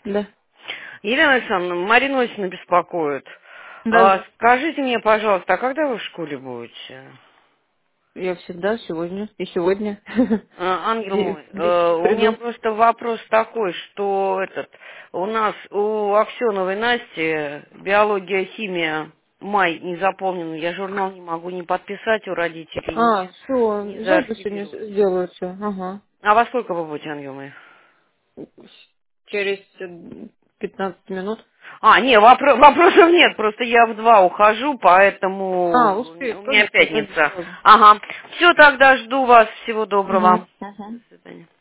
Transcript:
Да. Елена Александровна, Марина Осина беспокоит. Да. Скажите мне, пожалуйста, а когда вы в школе будете? Я всегда сегодня. И сегодня. Ангел мой, В 10 у меня приду. просто вопрос такой, что у нас у Аксеновой Насти биология, химия, май не заполнен, я журнал не могу ни подписать у родителей, ни Все. Завтра сегодня заархивировать. сделаю все. Ага. А во сколько вы будете, ангел мой? Через 15 минут. Не, вопросов нет, просто я в 2 ухожу, поэтому у Успею. меня Тоже пятница. сложно. Ага. Все, тогда жду вас. Всего доброго. Угу. До свидания.